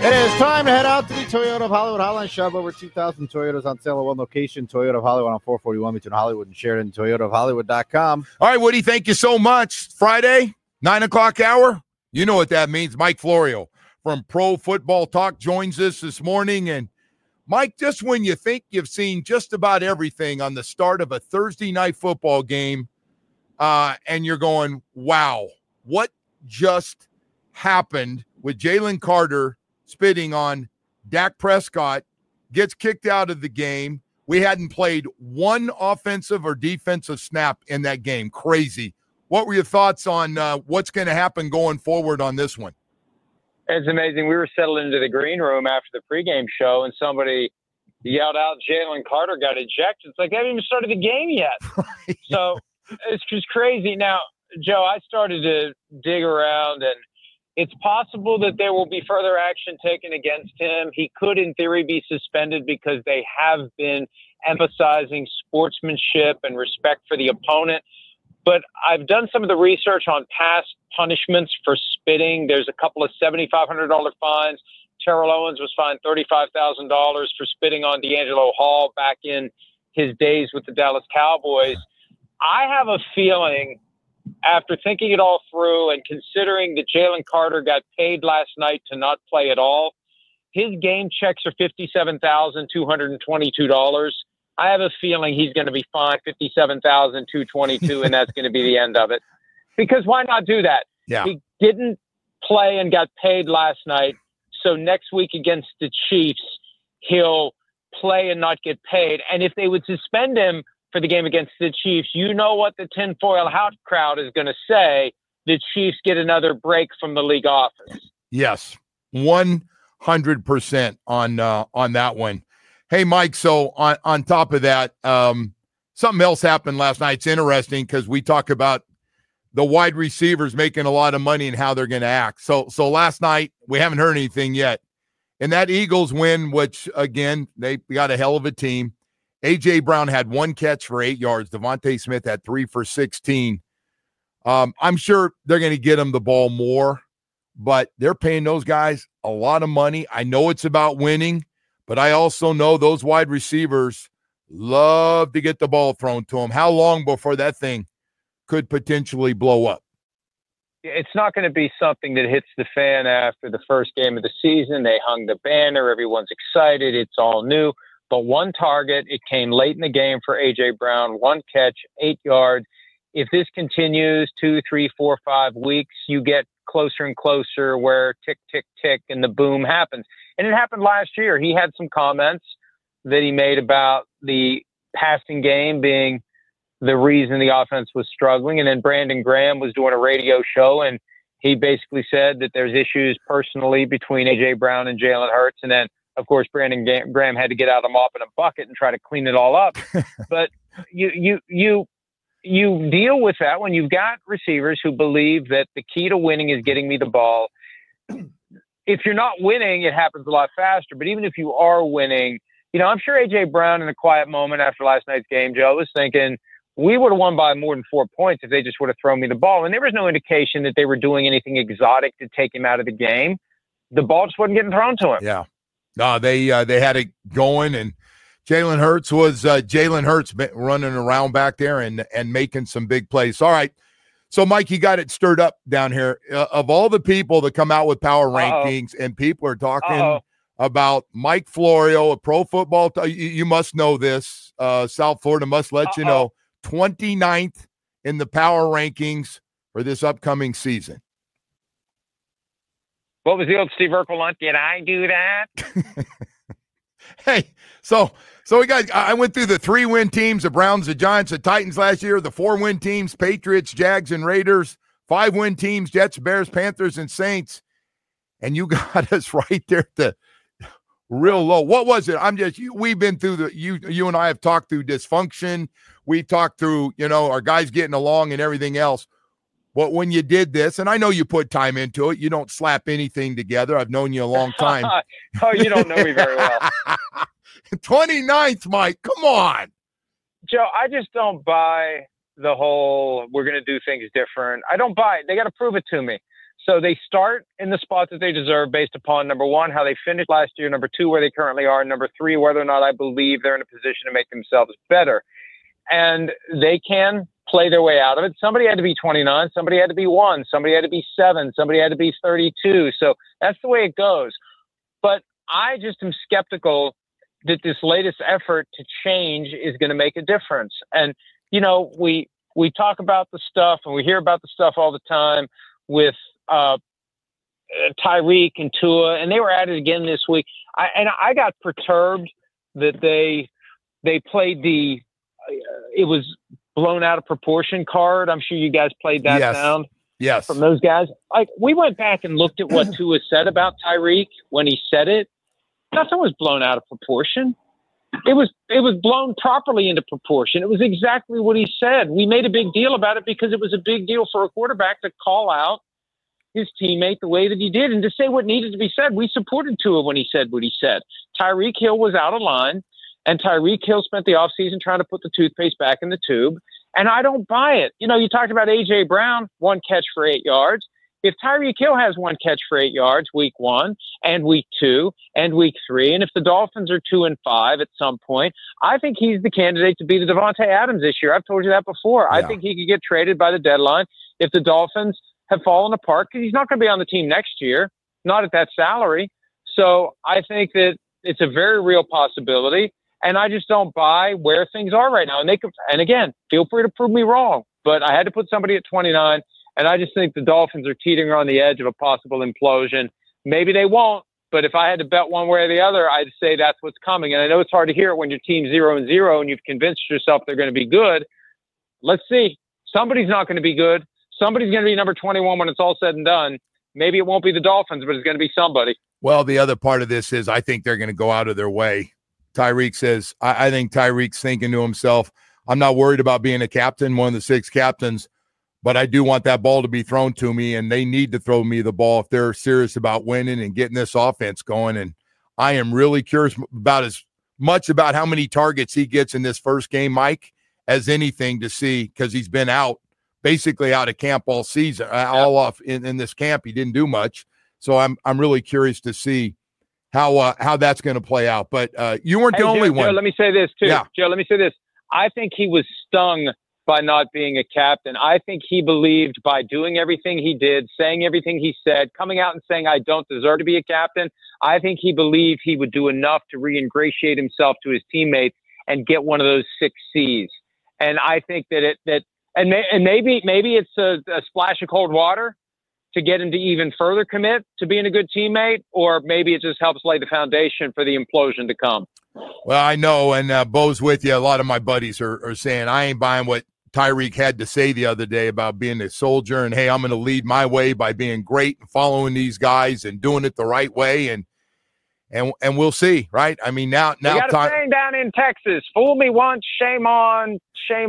It is time to head out to the Toyota of Hollywood Hotline Shop. Over 2,000 Toyotas on sale at one location. Toyota of Hollywood on 441 between Hollywood and Sheridan. ToyotaofHollywood.com. All right, Woody, thank you so much. Friday, 9 o'clock hour. You know what that means. Mike Florio from Pro Football Talk joins us this morning. And, Mike, just when you think you've seen just about everything on the start of a Thursday night football game, and you're going, wow, what just happened with Jalen Carter spitting on Dak Prescott, gets kicked out of the game. We hadn't played one offensive or defensive snap in that game. Crazy. What were your thoughts on what's going to happen going forward on this one? It's amazing. We were settled into the green room after the pregame show, and somebody yelled out, Jalen Carter got ejected. It's like, they haven't even started the game yet. So it's just crazy. Now, Joe, I started to dig around, and it's possible that there will be further action taken against him. He could, in theory, be suspended because they have been emphasizing sportsmanship and respect for the opponent. But I've done some of the research on past punishments for spitting. There's a couple of $7,500 fines. Terrell Owens was fined $35,000 for spitting on D'Angelo Hall back in his days with the Dallas Cowboys. I have a feeling, after thinking it all through and considering that Jalen Carter got paid last night to not play at all, his game checks are $57,222. I have a feeling he's going to be fined $57,222, and that's going to be the end of it. Because why not do that? Yeah. He didn't play and got paid last night, so next week against the Chiefs, he'll play and not get paid. And if they would suspend him for the game against the Chiefs, you know what the tinfoil hat crowd is going to say. The Chiefs get another break from the league office. Yes, 100% on that one. Hey, Mike, so on top of that, something else happened last night. It's interesting because we talk about the wide receivers making a lot of money and how they're going to act. So last night, we haven't heard anything yet. And that Eagles win, which, again, they got a hell of a team. A.J. Brown had 1 catch for 8 yards. Devontae Smith had 3 for 16. I'm sure they're going to get him the ball more, but they're paying those guys a lot of money. I know it's about winning, but I also know those wide receivers love to get the ball thrown to them. How long before that thing could potentially blow up? It's not going to be something that hits the fan after the first game of the season. They hung the banner. Everyone's excited. It's all new. But 1 target, it came late in the game for A.J. Brown, 1 catch, 8 yards. If this continues 2, 3, 4, 5 weeks, you get closer and closer where tick, tick, tick, and the boom happens. And it happened last year. He had some comments that he made about the passing game being the reason the offense was struggling. And then Brandon Graham was doing a radio show, and he basically said that there's issues personally between A.J. Brown and Jalen Hurts. And then, of course, Brandon Graham had to get out a mop and a bucket and try to clean it all up. But you deal with that when you've got receivers who believe that the key to winning is getting me the ball. If you're not winning, it happens a lot faster. But even if you are winning, I'm sure A.J. Brown in a quiet moment after last night's game, Joe, was thinking, we would have won by more than 4 points if they just would have thrown me the ball. And there was no indication that they were doing anything exotic to take him out of the game. The ball just wasn't getting thrown to him. Yeah. No, they had it going, and Jalen Hurts was Jalen Hurts running around back there and making some big plays. All right. So, Mike, you got it stirred up down here. Of all the people that come out with power rankings, and people are talking about Mike Florio, a Pro Football, you must know this. South Florida must let you know, 29th in the power rankings for this upcoming season. What was the old Steve Urkel line? Did I do that? Hey, so I went through the 3-win teams, the Browns, the Giants, the Titans last year, the 4-win teams, Patriots, Jags, and Raiders, 5-win teams, Jets, Bears, Panthers, and Saints. And you got us right there at the real low. What was it? We've been through you and I have talked through dysfunction. We talked through, our guys getting along and everything else. But when you did this, and I know you put time into it, you don't slap anything together. I've known you a long time. Oh, you don't know me very well. 29th, Mike. Come on. Joe, I just don't buy the whole we're going to do things different. I don't buy it. They got to prove it to me. So they start in the spot that they deserve based upon, number one, how they finished last year, number two, where they currently are, and number three, whether or not I believe they're in a position to make themselves better. And they can play their way out of it. Somebody had to be 29, somebody had to be 1, somebody had to be 7, somebody had to be 32. So that's the way it goes. But I just am skeptical that this latest effort to change is going to make a difference. And, you know, we talk about the stuff and we hear about the stuff all the time with Tyreek and Tua, and they were at it again this week. I got perturbed that they played it was blown out of proportion card. I'm sure you guys played that sound. Yes. From those guys. Like, we went back and looked at what Tua said about Tyreek when he said it. Nothing was blown out of proportion. It was blown properly into proportion. It was exactly what he said. We made a big deal about it because it was a big deal for a quarterback to call out his teammate the way that he did and to say what needed to be said. We supported Tua when he said what he said. Tyreek Hill was out of line, and Tyreek Hill spent the offseason trying to put the toothpaste back in the tube, and I don't buy it. You know, you talked about A.J. Brown, 1 catch for 8 yards. If Tyreek Hill has 1 catch for 8 yards week 1 and week 2 and week 3, and if the Dolphins are 2-5 at some point, I think he's the candidate to be the Devontae Adams this year. I've told you that before. Yeah. I think he could get traded by the deadline if the Dolphins have fallen apart, because he's not going to be on the team next year, not at that salary. So I think that it's a very real possibility, and I just don't buy where things are right now. And again, feel free to prove me wrong, but I had to put somebody at 29. And I just think the Dolphins are teetering on the edge of a possible implosion. Maybe they won't, but if I had to bet one way or the other, I'd say that's what's coming. And I know it's hard to hear it when your team's 0-0 and you've convinced yourself they're going to be good. Let's see. Somebody's not going to be good. Somebody's going to be number 21 when it's all said and done. Maybe it won't be the Dolphins, but it's going to be somebody. Well, the other part of this is I think they're going to go out of their way. Tyreek says, I think Tyreek's thinking to himself, I'm not worried about being a captain, one of the 6 captains, but I do want that ball to be thrown to me, and they need to throw me the ball if they're serious about winning and getting this offense going. And I am really curious about as much about how many targets he gets in this first game, Mike, as anything to see, because he's been basically out of camp all season, all off in this camp. He didn't do much. So I'm really curious to see how that's going to play out. But you weren't the only one. Joe, let me say this too. Yeah. Joe, let me say this. I think he was stung by not being a captain. I think he believed by doing everything he did, saying everything he said, coming out and saying, I don't deserve to be a captain. I think he believed he would do enough to reingratiate himself to his teammates and get one of those 6 C's. And I think that maybe it's a splash of cold water to get him to even further commit to being a good teammate, or maybe it just helps lay the foundation for the implosion to come. Well, I know, and Bo's with you. A lot of my buddies are saying, I ain't buying what Tyreek had to say the other day about being a soldier, and hey, I'm going to lead my way by being great and following these guys and doing it the right way, and we'll see, right? I mean, now we got a saying down in Texas: "Fool me once, shame on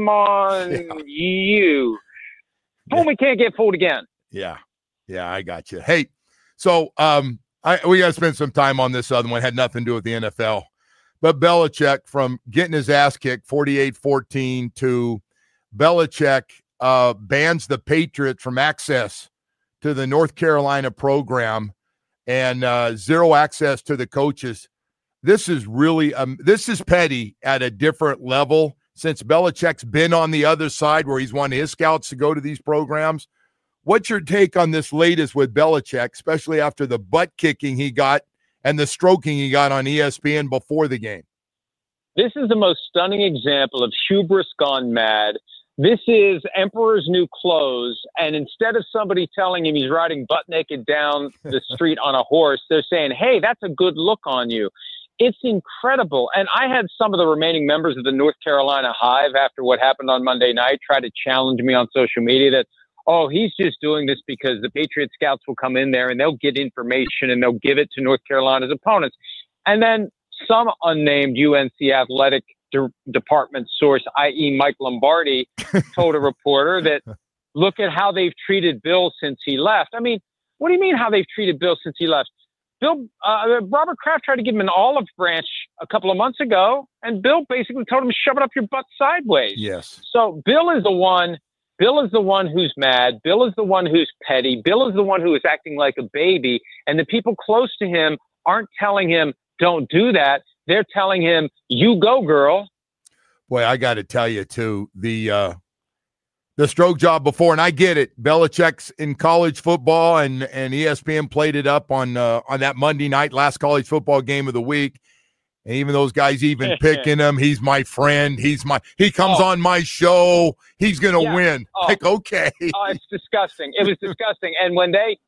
you. Fool me, can't get fooled again." Yeah, I got you. Hey, so we got to spend some time on this other one. Had nothing to do with the NFL, but Belichick, from getting his ass kicked 48-14 to Belichick bans the Patriots from access to the North Carolina program and 0 access to the coaches. This is really this is petty at a different level, since Belichick's been on the other side where he's wanted his scouts to go to these programs. What's your take on this latest with Belichick, especially after the butt kicking he got and the stroking he got on ESPN before the game? This is the most stunning example of hubris gone mad. This is Emperor's New Clothes, and instead of somebody telling him he's riding butt naked down the street on a horse, they're saying, hey, that's a good look on you. It's incredible. And I had some of the remaining members of the North Carolina Hive, after what happened on Monday night, try to challenge me on social media that, oh, he's just doing this because the Patriot scouts will come in there and they'll get information and they'll give it to North Carolina's opponents. And then some unnamed UNC athletic department source, i.e. Mike Lombardi, told a reporter that, look at how they've treated Bill since he left. I mean, what do you mean how they've treated Bill since he left? Robert Kraft tried to give him an olive branch a couple of months ago, and Bill basically told him, shove it up your butt sideways. Yes. So Bill is the one Bill is the one who's mad. Bill is the one who's petty. Bill is the one who is acting like a baby. And the people close to him aren't telling him, don't do that. They're telling him, you go, girl. Boy, I got to tell you, too, the stroke job before, and I get it. Belichick's in college football, and ESPN played it up on that Monday night, last college football game of the week. And even those guys even picking him. He's my friend. He comes on my show. He's going to win. Like, okay. Oh, it's disgusting. It was disgusting. And when it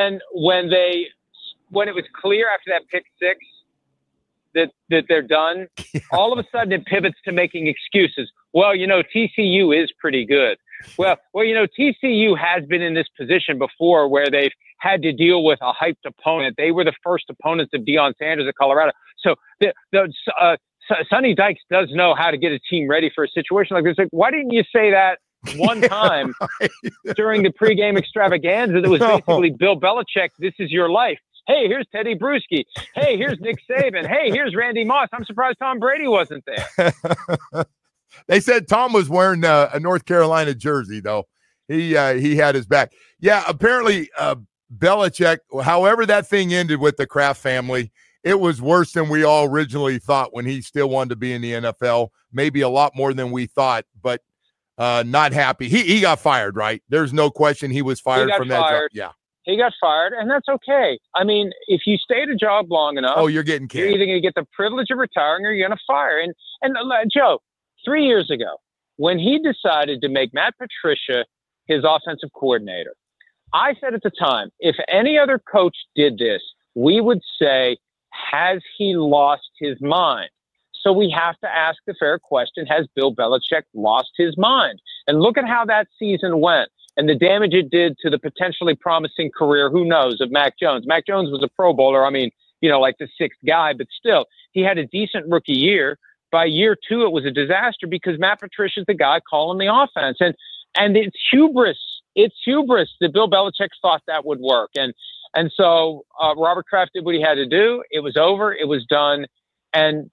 was clear after that pick six that they're done, all of a sudden it pivots to making excuses. Well, TCU is pretty good. Well, TCU has been in this position before where they've had to deal with a hyped opponent. They were the first opponents of Deion Sanders at Colorado. So Sonny Dykes does know how to get a team ready for a situation like this. Like, why didn't you say that one time during the pregame extravaganza that was basically Bill Belichick, this is your life. Hey, here's Teddy Bruschi. Hey, here's Nick Saban. Hey, here's Randy Moss. I'm surprised Tom Brady wasn't there. They said Tom was wearing a North Carolina jersey, though. He had his back. Yeah, apparently Belichick, however that thing ended with the Kraft family, it was worse than we all originally thought when he still wanted to be in the NFL. Maybe a lot more than we thought, but not happy. He got fired, right? There's no question he was fired from that job. Yeah. He got fired, and that's okay. I mean, if you stay at a job long enough, you're getting canned. You're either going to get the privilege of retiring or you're going to fire. And Joe, 3 years ago, when he decided to make Matt Patricia his offensive coordinator, I said at the time, if any other coach did this, we would say, has he lost his mind? So we have to ask the fair question, has Bill Belichick lost his mind? And look at how that season went and the damage it did to the potentially promising career, who knows, of Mac Jones. Mac Jones was a Pro Bowler. I mean, like the sixth guy, but still, he had a decent rookie year. By year two, it was a disaster because Matt Patricia's the guy calling the offense. And it's hubris. It's hubris that Bill Belichick thought that would work. And so Robert Kraft did what he had to do. It was over. It was done. And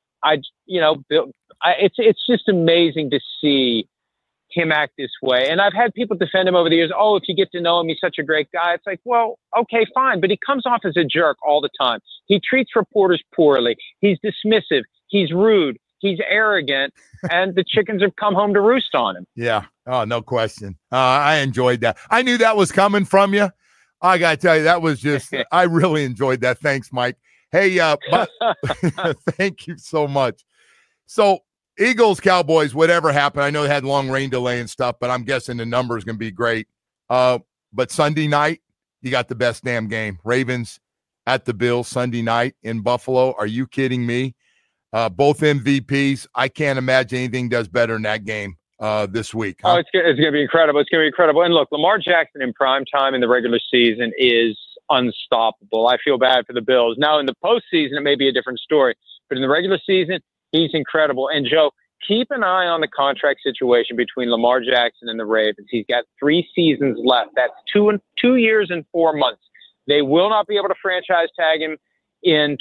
it's just amazing to see him act this way. And I've had people defend him over the years. Oh, if you get to know him, he's such a great guy. It's like, well, okay, fine. But he comes off as a jerk all the time. He treats reporters poorly. He's dismissive. He's rude. He's arrogant. And the chickens have come home to roost on him. Yeah. Oh, no question. I enjoyed that. I knew that was coming from you. I got to tell you, that was just, I really enjoyed that. Thanks, Mike. Hey, thank you so much. So, Eagles, Cowboys, whatever happened, I know they had long rain delay and stuff, but I'm guessing the number is going to be great. But Sunday night, you got the best damn game. Ravens at the Bills Sunday night in Buffalo. Are you kidding me? Both MVPs. I can't imagine anything does better in that game this week. Huh? Oh, it's going to be incredible. It's going to be incredible. And look, Lamar Jackson in prime time in the regular season is unstoppable. I feel bad for the Bills. Now, in the postseason, it may be a different story. But in the regular season, he's incredible. And, Joe, keep an eye on the contract situation between Lamar Jackson and the Ravens. He's got 3 seasons left. That's 2 years and 4 months. They will not be able to franchise tag him in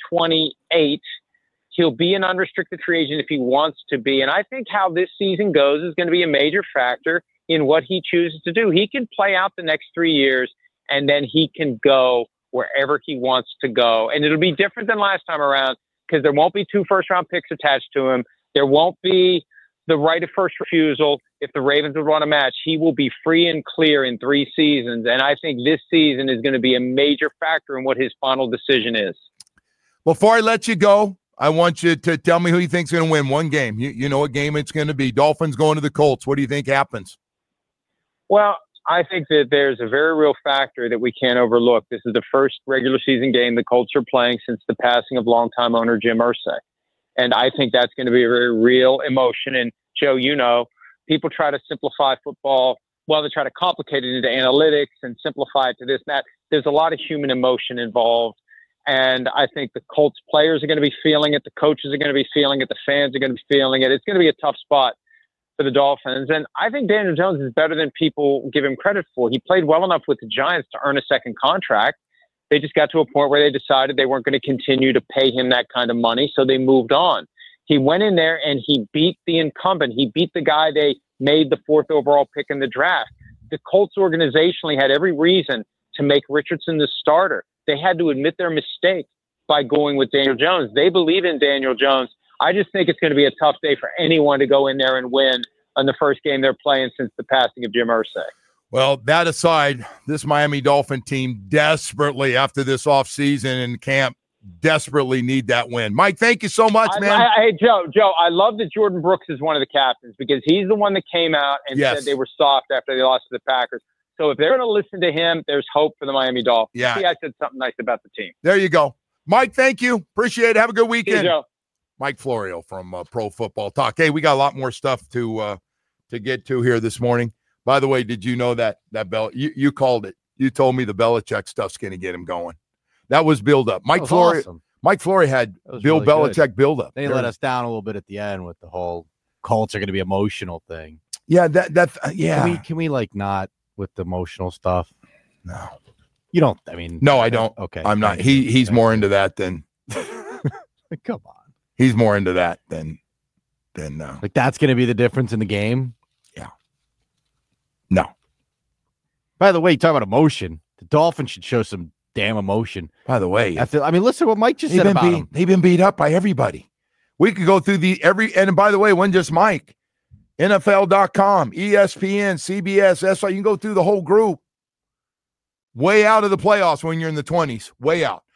2028. He'll be an unrestricted free agent if he wants to be. And I think how this season goes is going to be a major factor in what he chooses to do. He can play out the next 3 years, and then he can go wherever he wants to go. And it'll be different than last time around because there won't be 2 first-round picks attached to him. There won't be the right of first refusal if the Ravens would want a match. He will be free and clear in 3 seasons. And I think this season is going to be a major factor in what his final decision is. Before I let you go, I want you to tell me who you think's going to win one game. You know what game it's going to be. Dolphins going to the Colts. What do you think happens? Well, I think that there's a very real factor that we can't overlook. This is the first regular season game the Colts are playing since the passing of longtime owner Jim Irsay. And I think that's going to be a very real emotion. And, Joe, people try to simplify football. Well, they try to complicate it into analytics and simplify it to this and that. There's a lot of human emotion involved. And I think the Colts players are going to be feeling it. The coaches are going to be feeling it. The fans are going to be feeling it. It's going to be a tough spot for the Dolphins. And I think Daniel Jones is better than people give him credit for. He played well enough with the Giants to earn a second contract. They just got to a point where they decided they weren't going to continue to pay him that kind of money, so they moved on. He went in there and he beat the incumbent. He beat the guy they made the 4th overall pick in the draft. The Colts organizationally had every reason to make Richardson the starter. They had to admit their mistake by going with Daniel Jones. They believe in Daniel Jones. I just think it's going to be a tough day for anyone to go in there and win on the first game they're playing since the passing of Jim Irsay. Well, that aside, this Miami Dolphin team desperately, after this offseason and camp, desperately need that win. Mike, thank you so much, man. Hey, Joe, I love that Jordan Brooks is one of the captains because he's the one that came out and said they were soft after they lost to the Packers. So if they're going to listen to him, there's hope for the Miami Dolphins. Yeah. See, I said something nice about the team. There you go. Mike, thank you. Appreciate it. Have a good weekend. See you, Joe. Mike Florio from Pro Football Talk. Hey, we got a lot more stuff to get to here this morning. By the way, did you know that you called it? You told me the Belichick stuff's going to get him going. That was build up. Mike Florio. Awesome. Mike Florio had Bill really Belichick build up. They let us down a little bit at the end with the whole Colts are going to be emotional thing. Yeah, yeah. Can we like not with the emotional stuff? No. You don't. I mean, no, I don't. Okay, I'm not. He's more into that than. Come on. He's more into that than. Like that's going to be the difference in the game. Yeah. No. By the way, talk about emotion. The Dolphins should show some damn emotion. By the way, listen to what Mike just said about him. They've been beat up by everybody. We could go through and by the way, when just Mike, NFL.com, ESPN, CBS, SI, you can go through the whole group. Way out of the playoffs when you're in the 20s. Way out.